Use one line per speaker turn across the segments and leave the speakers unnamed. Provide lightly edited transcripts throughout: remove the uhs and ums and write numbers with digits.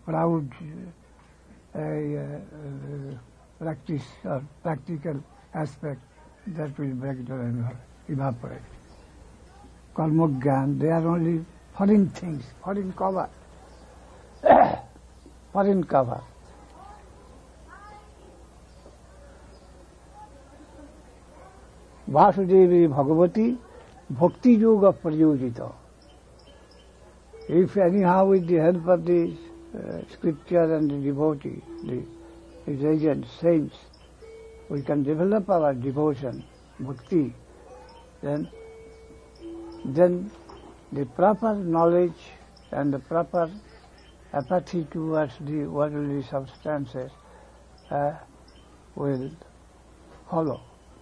proud practice or practical aspect, that will break down and evaporate. Karma Gyan, they are only foreign things, foreign cover. Foreign cover. Vasudevi Bhagavati Bhakti Yoga Prayojita. If anyhow with the help of the scripture and the devotee, the agents, saints, we can develop our devotion, bhakti, then the proper knowledge and the proper apathy towards the worldly substances will follow.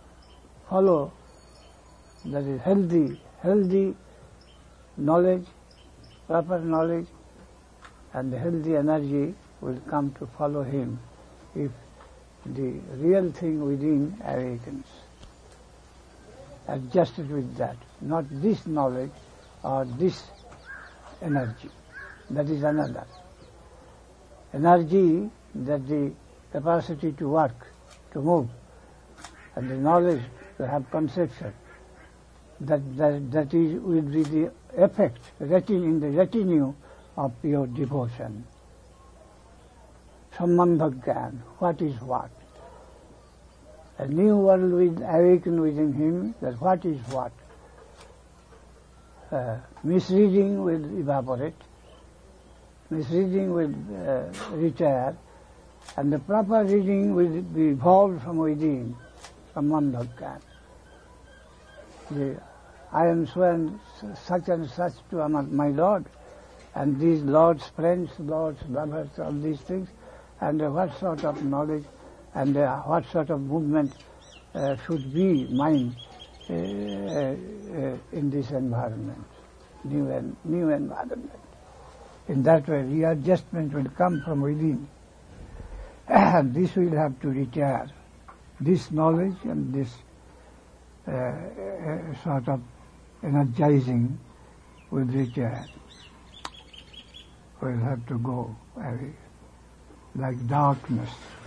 That is healthy knowledge, proper knowledge, and the healthy energy will come to follow him if the real thing within awakens. Adjusted with that, not this knowledge or this energy. That is another. Energy, that the capacity to work, to move, and the knowledge to have conception. That is will be the effect in the retinue of pure devotion. Sambandha Gyan, what is what? A new world will awaken within him, that what is what. Misreading will evaporate, misreading will retire, and the proper reading will be evolved from within, Sambandha Gyan. I am so and such to my Lord, and these Lord's friends, Lord's lovers, all these things, and what sort of knowledge and what sort of movement should be mine in this environment, new environment. In that way, readjustment will come from within. And this will have to retire. This knowledge and this sort of energizing will retire. Will have to go away, like darkness.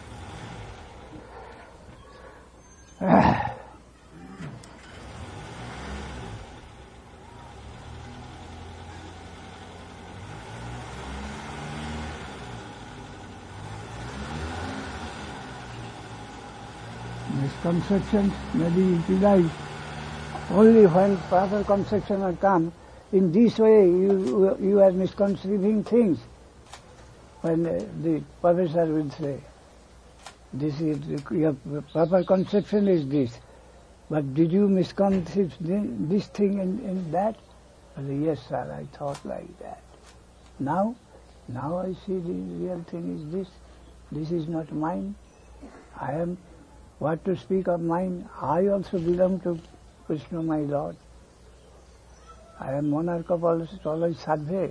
Misconceptions may be utilized only when proper conception will come. In this way, you are misconceiving things. When the professor will say, "This is your proper conception is this, but did you misconceive this thing in that?" I say, "Yes, sir, I thought like that. Now I see the real thing is this. This is not mine. I am, what to speak of mine, I also belong to Krishna, my Lord. I am monarch of all Sadhve.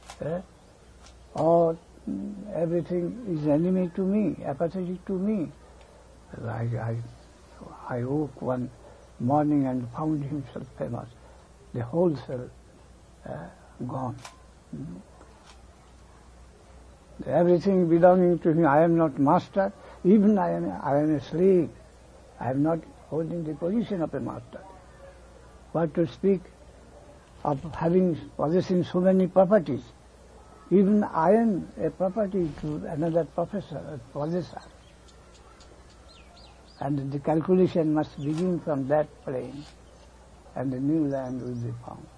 Or everything is enemy to me, apathetic to me." I woke one morning and found himself famous. The whole self gone. Everything belonging to him. I am not master. Even I am a slave. I am not holding the position of a master. What to speak of possessing so many properties? Even I am a property to another professor, a possessor. And the calculation must begin from that plane, and the new land will be found.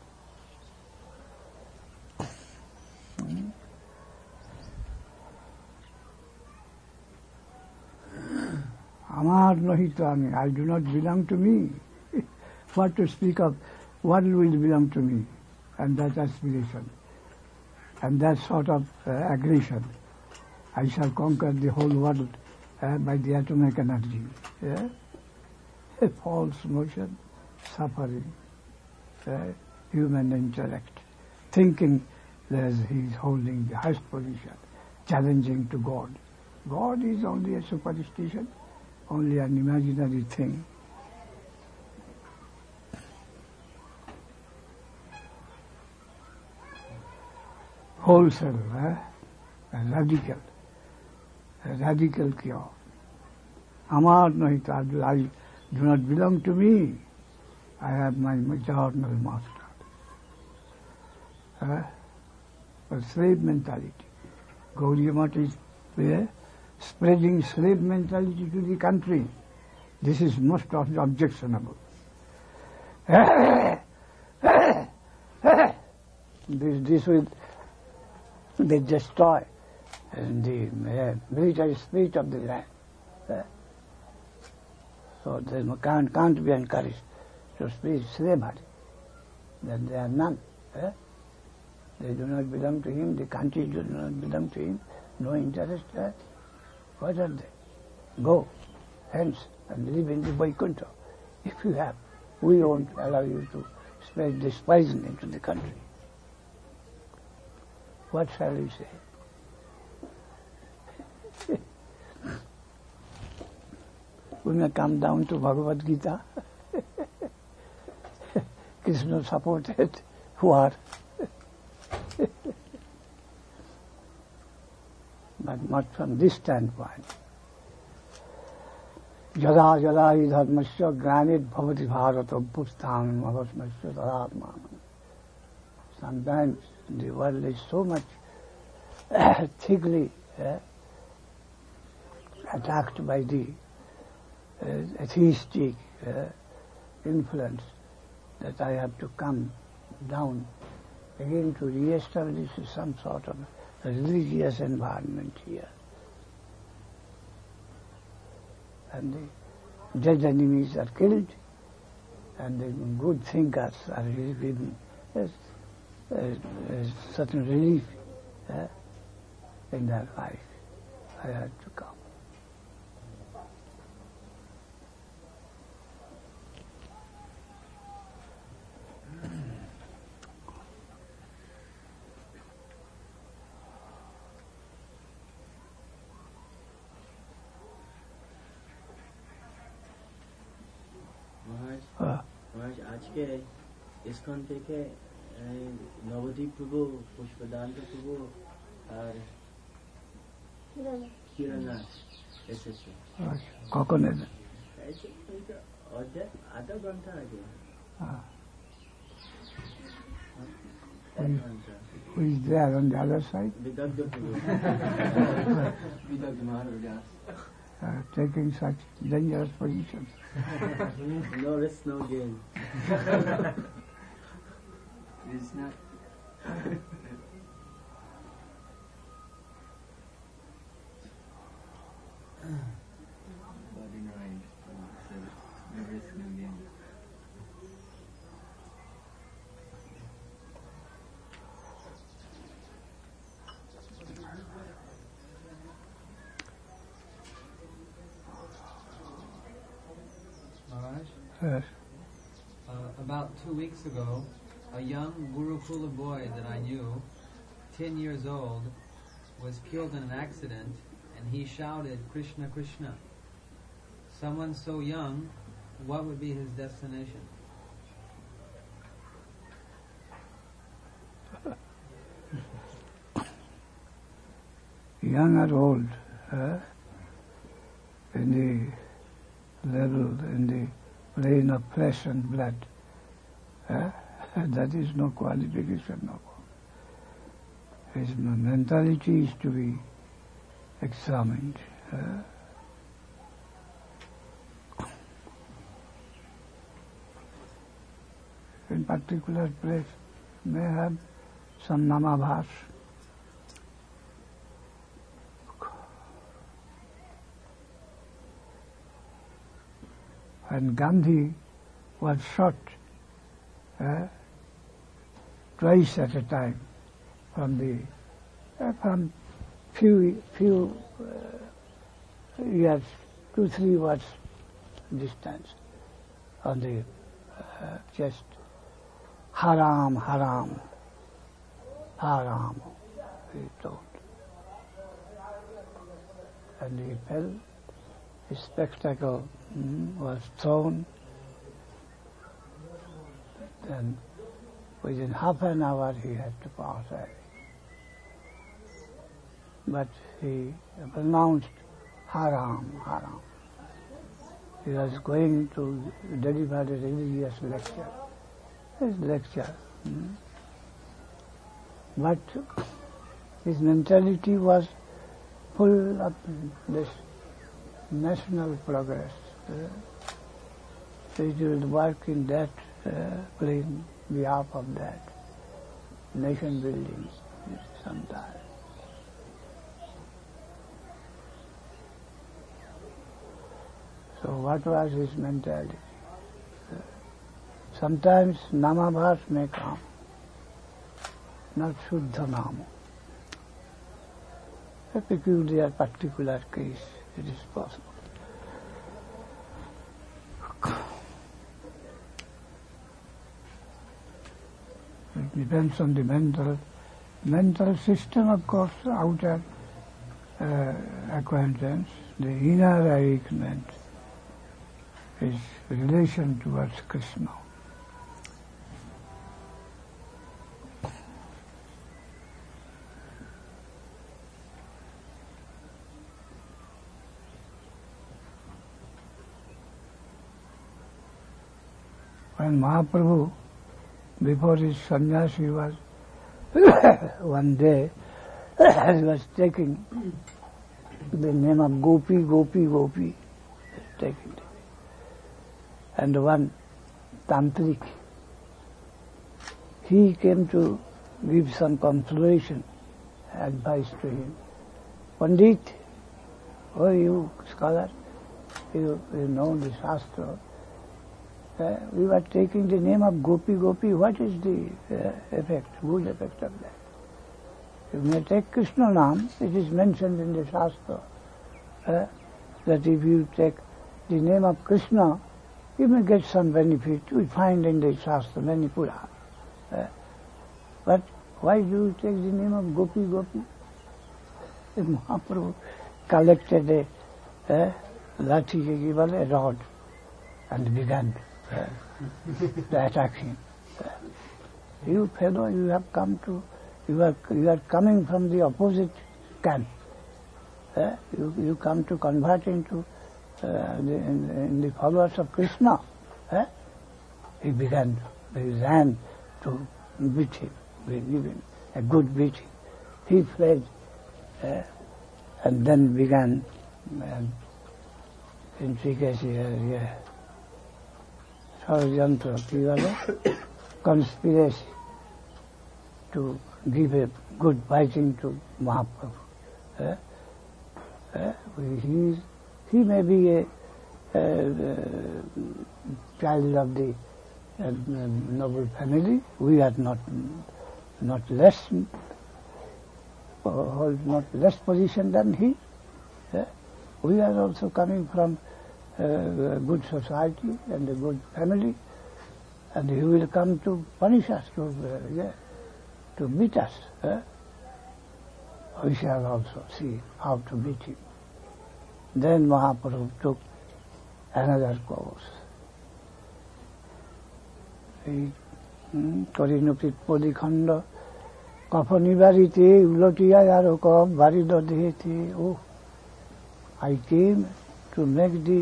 Amar nohito ami, I do not belong to me. What to speak of, what will belong to me? And that aspiration, and that sort of aggression. I shall conquer the whole world by the atomic energy. A false notion, suffering, human intellect, thinking that he is holding the highest position, challenging to God. God is only a superstition, only an imaginary thing. Whole self, a radical cure. Amar Nahita, I do not belong to me. I have my eternal master. A slave mentality. Gaudiya Math is spreading slave mentality to the country. This is most objectionable. This will they destroy the military spirit of the land. So they can't be encouraged to spread slavery. Then they are none. They do not belong to him, the country does not belong to him, no interest. What are they? Go hence and live in the Vaikuntha. If you have, we won't allow you to spread this poison into the country. What shall we say? We may come down to Bhagavad Gita. Krishna supported war. But not from this standpoint. Yada yada hi dharmasya granit bhavati bharata bhustam avasmasya tadatmanam. Sometimes the world is so much thickly attacked by the atheistic influence that I have to come down again to re-establish some sort of religious environment here. And the dead enemies are killed, and the good thinkers are given a certain relief in their life. I had to come.
महाराज आज के ISKCON থেকে নবদ্বীপ প্রভু, পুষ্পদান্ত প্রভু আর কিরণনাথ এসেছে।
কখন এলে?
আধা ঘন্টা আগে।
Who is there on the other side?
বিদগ্ধ প্রভু। বিদগ্ধ মহারাজ।
Taking such dangerous positions.
No risk, no gain. It's not. Body mind, so no risk, no gain.
Yes.
About 2 weeks ago, a young Gurukula boy that I knew, 10 years old, was killed in an accident, and he shouted, "Krishna, Krishna." Someone so young, what would be his destination?
Young or old, in the level, in the plane of flesh and blood, that is no qualification. No. His mentality is to be examined. In particular place may have some namabhas. When Gandhi was shot twice at a time from few years, 2-3 was distance on the chest. Haram, haram, haram, he told. And he fell. His spectacle was thrown. Then within half an hour he had to pass away. but he pronounced haram, haram. He was going to deliver a religious lecture. His lecture. But his mentality was full of this national progress. So he would work in that, in behalf of that, nation building sometimes. So what was his mentality? Sometimes namabhas may come, not Shuddha Nama. A peculiar, particular case, it is possible. It depends on the mental system, of course, outer acquaintance, the inner arrangement, his relation towards Krishna. When Mahaprabhu, before his sannyas, he was one day he was taking the name of Gopi, Gopi, Gopi, taking it. And one tantric, he came to give some consolation, advice to him. Pandit, oh you scholar, you know the Shastra. We were taking the name of Gopi, Gopi. What is the effect, good effect of that? You may take Krishna Naam. It is mentioned in the Shastra that if you take the name of Krishna, you may get some benefit. We find in the Shastra many Purana. But why do you take the name of Gopi, Gopi? Mahaprabhu collected a lathi, a rod, and began to attack him. You fellow, you have come to, you are coming from the opposite camp. You come to convert into in the followers of Krishna. He ran to beat him, give him a good beating. He fled and then began intricacy. Conspiracy to give a good biting to Mahaprabhu. He may be a child of the noble family. We are not less, hold not less position than he. We are also coming from a good society and a good family, and he will come to punish us, to beat us. We shall also see how to beat him. Then Mahaprabhu took another course. He Korinukit Podikhanda Kapanivarite Ulotia Yaroko Varido Dehete. Oh, I came to make the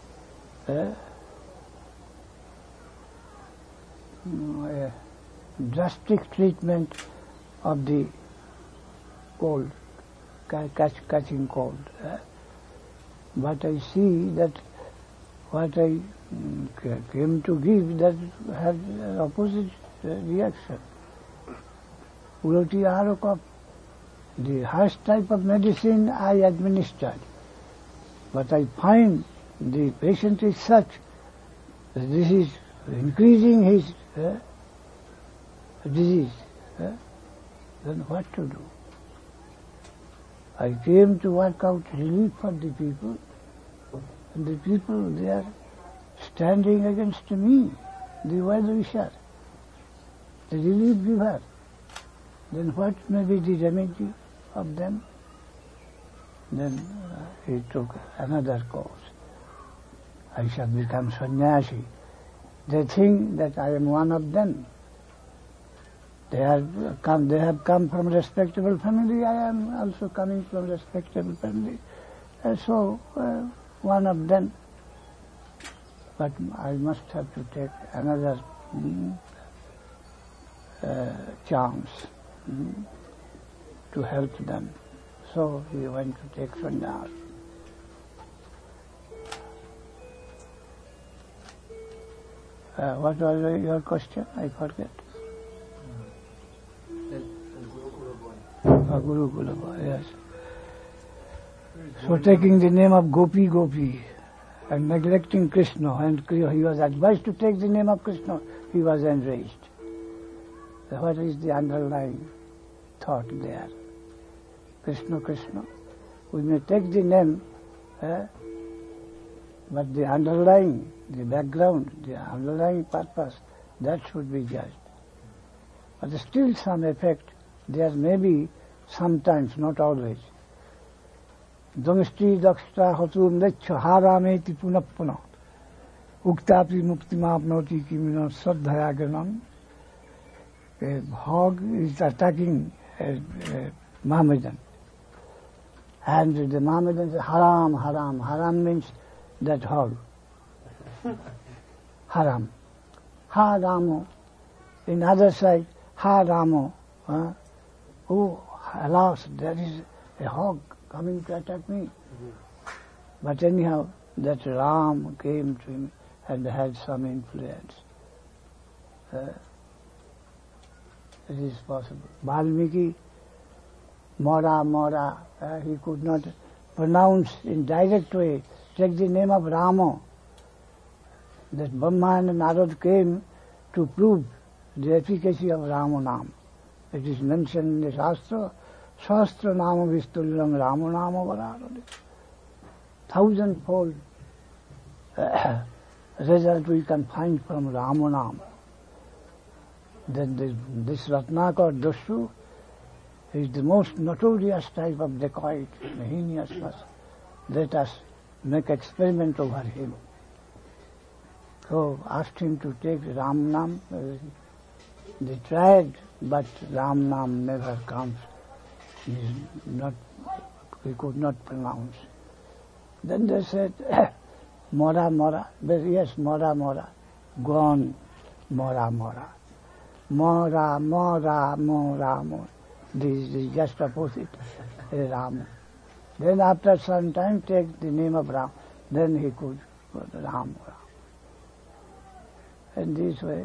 drastic treatment of the cold, catching cold. But I see that what I came to give, that had an opposite reaction. Uloti Aharokop, the harsh type of medicine I administered. But I find the patient is such that this is increasing his disease. Then what to do? I came to work out relief for the people, and the people, they are standing against me, the well-wisher, the relief giver. Then what may be the remedy of them? Then he took another course. I shall become sannyasi. They think that I am one of them. They have come from respectable family. I am also coming from respectable family. So one of them. But I must have to take another chance to help them. So he went to take sannyas. What was your question? I forget. Gurukula boy, yes. So taking the name of Gopi and neglecting Krishna, and he was advised to take the name of Krishna, he was enraged. What is the underlying thought there? Krishna, Krishna. We may take the name, but the underlying, the background, the underlying purpose, that should be judged. But still some effect there may be sometimes, not always. Dangasti dakshta hatu mlecha harameti punapuna uktapi muktimapnoti kimina sadhayaganam. A hog is attacking a Mohammedan. And the Mohammedan says, haram, haram. Haram means that hog. Haram. Haramo. In other side, haramo. Oh, alas, there is a hog coming to attack me. But anyhow, that Ram came to him and had some influence. It is possible. Valmiki, Mora, he could not pronounce in direct way, take the name of Rama. That Brahma and Narad came to prove the efficacy of Ramanam. It is mentioned in the Shastra, Shastra Nama Vistullam Ramanama Vararade. 1,000-fold result we can find from Ramanam. Then this Ratnakar Dashu is the most notorious type of dacoit, a heinous person. Let us make experiment over him. So asked him to take Ram Nam. They tried, but Ram Nam never comes. He could not pronounce. Then they said, Mora. Yes, Mora. Go on, Mora. Mora. This is just opposite Ram. Then after some time take the name of Ram. Then he could go to Ram. And this way,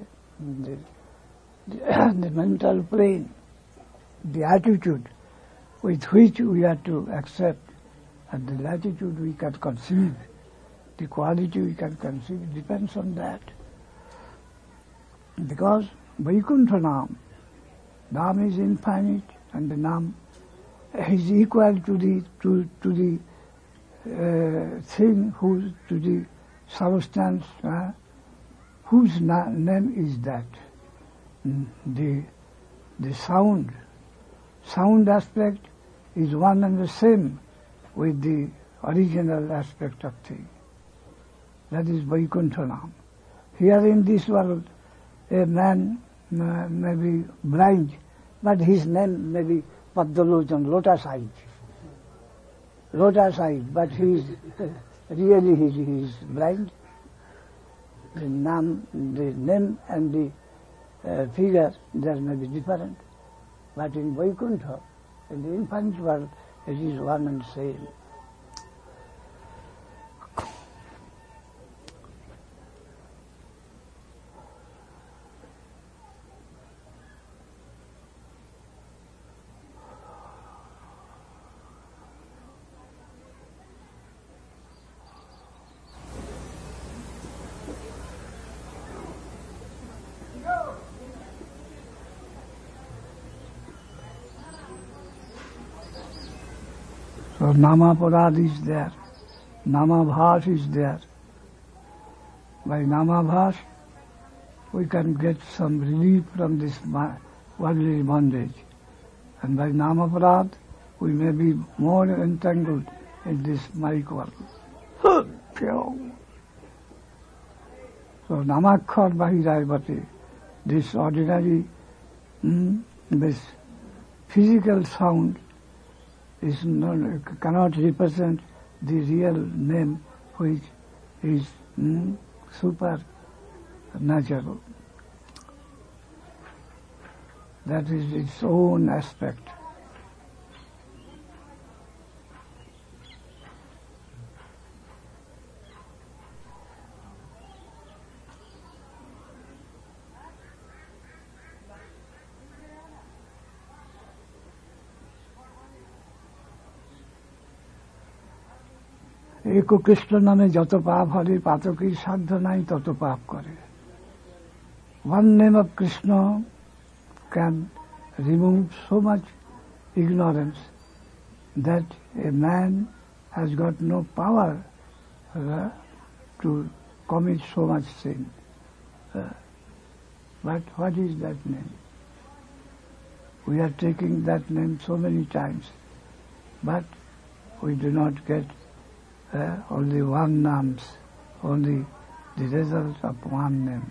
the mental plane, the attitude with which we are to accept, and the latitude we can conceive, the quality we can conceive, depends on that. Because Vaikuntha Nam is infinite, and the Nam is equal to the thing, to the substance, whose name is that. The sound aspect is one and the same with the original aspect of thing. That is Vaikuntha Nam. Here in this world, a man may be blind, but his name may be Padalojan, lotus eyed, but he is blind. The name and the figure, there may be different. But in Vaikuntha, in the infinite world, it is one and same. So Namaparad is there, Namabhas is there. By Namabhas, we can get some relief from this worldly bondage. And by Namaparad, we may be more entangled in this Maya world. So Namakhar Bahirayavati, this ordinary This physical sound cannot represent the real name, which is supernatural. That is its own aspect. एक कृष्ण नामे जत पाप हरे पातकी साध्य नाई तत पाप करे. One name of Krishna can remove so much ignorance that a man has got no power to commit so much sin. But what is that name? We are taking that name so many times, but we do not get only one names, only the result of one name.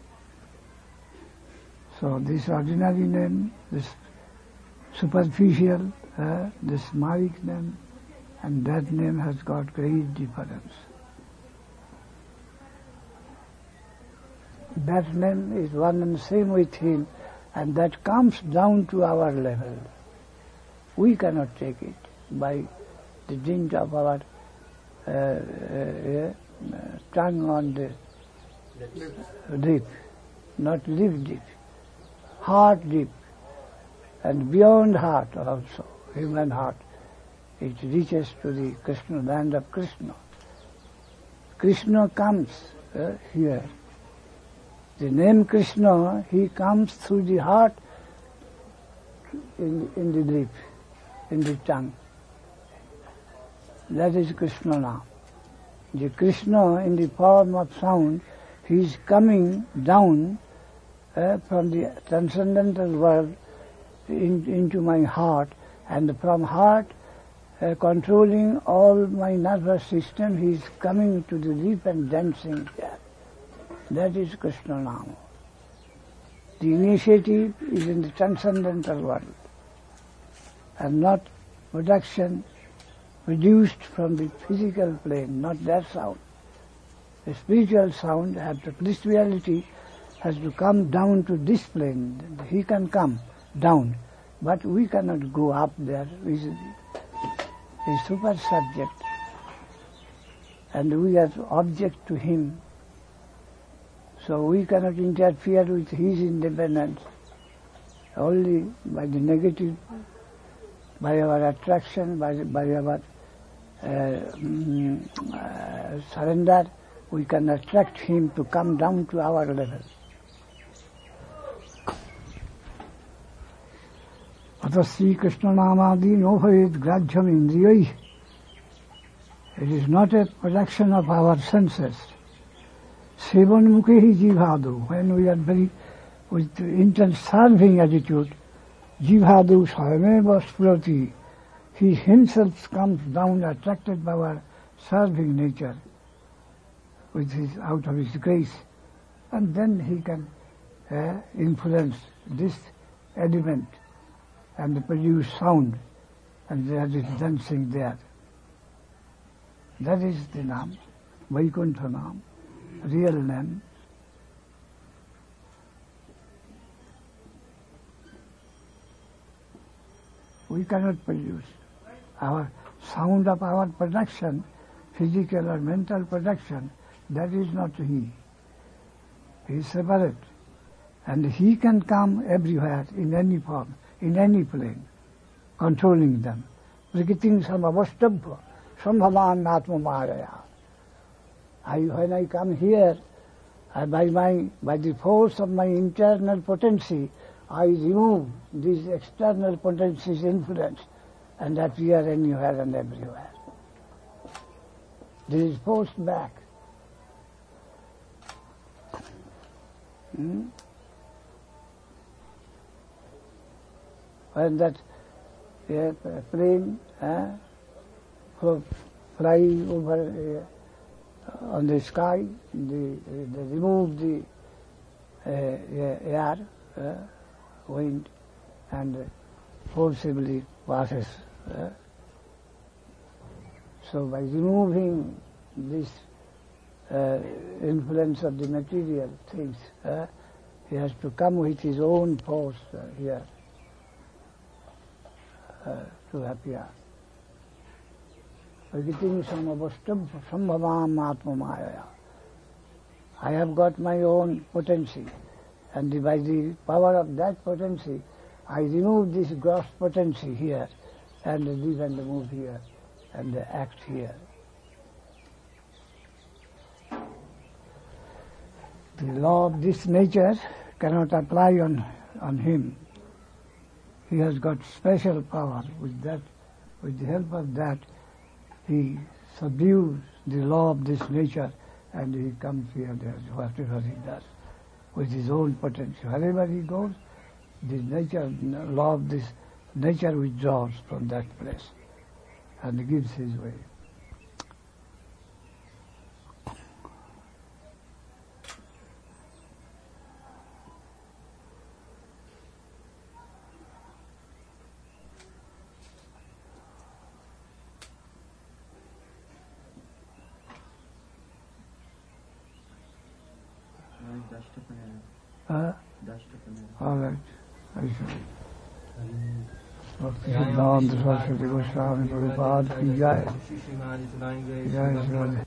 So this ordinary name, this superficial, this Malik name, and that name has got great difference. That name is one and same with him, and that comes down to our level. We cannot take it by the dint of our tongue on the lip, not lip deep, heart deep, and beyond heart also, human heart. It reaches to the Krishna, land of Krishna. Krishna comes here. The name Krishna, he comes through the heart, in the lip, in the tongue. That is Krishna now. The Krishna in the form of sound, he is coming down from the transcendental world into my heart, and from heart controlling all my nervous system, he is coming to the lip and dancing there. That is Krishna now. The initiative is in the transcendental world, and not production produced from the physical plane, not that sound. The spiritual sound, the spirituality has to come down to this plane. He can come down, but we cannot go up there easily. He is super subject, and we are object to him. So we cannot interfere with his independence. Only by the negative, by our attraction, by our surrender, we can attract him to come down to our level. Atha Sri Krishna Namadi no bhavet grajyam indriyai. It is not a production of our senses. Sevan mukhe jivhadu. When we are very with intense serving attitude, jivhadu swayameva sprati. He himself comes down attracted by our serving nature out of his grace, and then he can influence this element and produce sound, and there is dancing there. That is the name, Vaikuntha Nam, real name. We cannot produce. Our sound of our production, physical or mental production, that is not he. He is separate. And he can come everywhere, in any form, in any plane, controlling them. Prakritim samavastabhya, sambhavan atma maraya. When I come here, by the force of my internal potency, I remove these external potencies' influence and appear anywhere and everywhere. This is forced back. When that plane fly over on the sky, they remove the air wind and forcibly passes. So by removing this influence of the material things, he has to come with his own force here to appear. Prakitim samavastam sambhavam atmamaya. I have got my own potency, and by the power of that potency, I remove this gross potency here, and live and move here, and act here. The law of this nature cannot apply on him. He has got special power. With the help of that, he subdues the law of this nature, and he comes here, there, whatever he does, with his own potential. Wherever he goes, the law of this nature withdraws from that place and gives his way. All right. I shall. Bhakti Siddhanta Saraswati Goswami Prabhupada ki jai. Jai Shri